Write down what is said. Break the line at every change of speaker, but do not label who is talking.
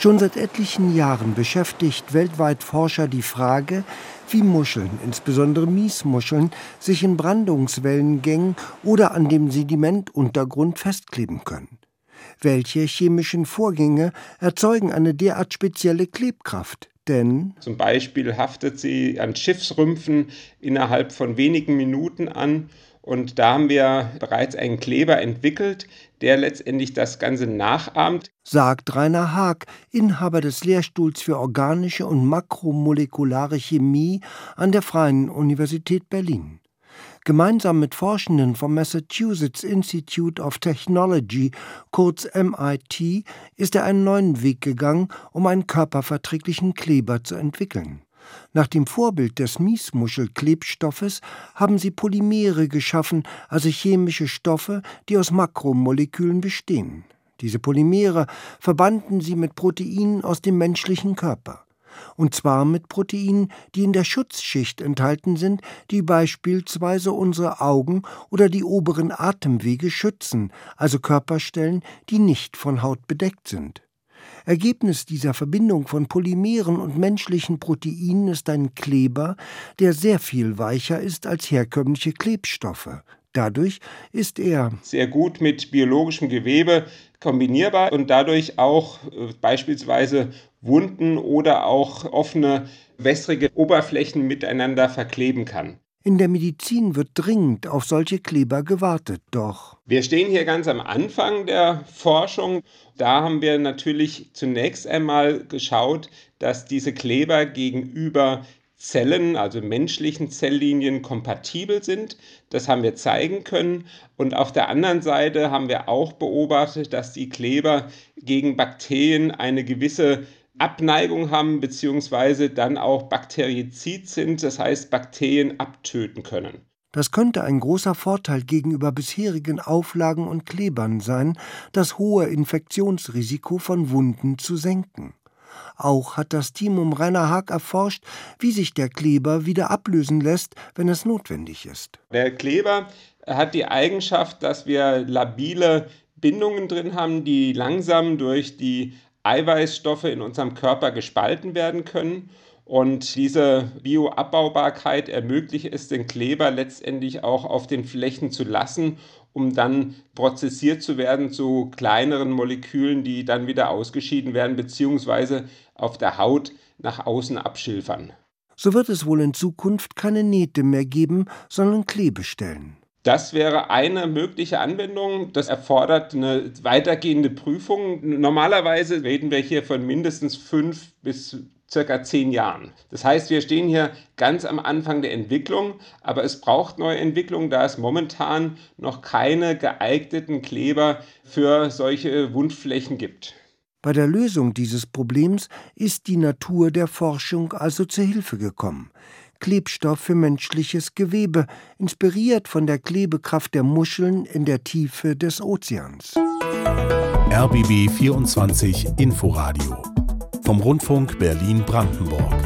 Schon seit etlichen Jahren beschäftigt weltweit Forscher die Frage, wie Muscheln, insbesondere Miesmuscheln, sich in Brandungswellengängen oder an dem Sedimentuntergrund festkleben können. Welche chemischen Vorgänge erzeugen eine derart spezielle Klebkraft? Denn
zum Beispiel haftet sie an Schiffsrümpfen innerhalb von wenigen Minuten an. Und da haben wir bereits einen Kleber entwickelt, der letztendlich das Ganze nachahmt,
sagt Rainer Haag, Inhaber des Lehrstuhls für organische und makromolekulare Chemie an der Freien Universität Berlin. Gemeinsam mit Forschenden vom Massachusetts Institute of Technology, kurz MIT, ist er einen neuen Weg gegangen, um einen körperverträglichen Kleber zu entwickeln. Nach dem Vorbild des Miesmuschelklebstoffes haben sie Polymere geschaffen, also chemische Stoffe, die aus Makromolekülen bestehen. Diese Polymere verbanden sie mit Proteinen aus dem menschlichen Körper. Und zwar mit Proteinen, die in der Schutzschicht enthalten sind, die beispielsweise unsere Augen oder die oberen Atemwege schützen, also Körperstellen, die nicht von Haut bedeckt sind. Ergebnis dieser Verbindung von Polymeren und menschlichen Proteinen ist ein Kleber, der sehr viel weicher ist als herkömmliche Klebstoffe. Dadurch ist er
sehr gut mit biologischem Gewebe kombinierbar und dadurch auch beispielsweise Wunden oder auch offene, wässrige Oberflächen miteinander verkleben kann.
In der Medizin wird dringend auf solche Kleber gewartet, doch
wir stehen hier ganz am Anfang der Forschung. Da haben wir natürlich zunächst einmal geschaut, dass diese Kleber gegenüber Zellen, also menschlichen Zelllinien, kompatibel sind. Das haben wir zeigen können. Und auf der anderen Seite haben wir auch beobachtet, dass die Kleber gegen Bakterien eine gewisse Abneigung haben, beziehungsweise dann auch bakterizid sind, das heißt Bakterien abtöten können.
Das könnte ein großer Vorteil gegenüber bisherigen Auflagen und Klebern sein, das hohe Infektionsrisiko von Wunden zu senken. Auch hat das Team um Rainer Haag erforscht, wie sich der Kleber wieder ablösen lässt, wenn es notwendig ist.
Der Kleber hat die Eigenschaft, dass wir labile Bindungen drin haben, die langsam durch die Eiweißstoffe in unserem Körper gespalten werden können. Und diese Bioabbaubarkeit ermöglicht es, den Kleber letztendlich auch auf den Flächen zu lassen, um dann prozessiert zu werden zu kleineren Molekülen, die dann wieder ausgeschieden werden bzw. auf der Haut nach außen abschilfern.
So wird es wohl in Zukunft keine Nähte mehr geben, sondern Klebestellen.
Das wäre eine mögliche Anwendung. Das erfordert eine weitergehende Prüfung. Normalerweise reden wir hier von mindestens 5 bis circa 10 Jahren. Das heißt, wir stehen hier ganz am Anfang der Entwicklung, aber es braucht neue Entwicklung, da es momentan noch keine geeigneten Kleber für solche Wundflächen gibt.
Bei der Lösung dieses Problems ist die Natur der Forschung also zur Hilfe gekommen. Klebstoff für menschliches Gewebe, inspiriert von der Klebekraft der Muscheln in der Tiefe des Ozeans.
RBB 24 Inforadio vom Rundfunk Berlin-Brandenburg.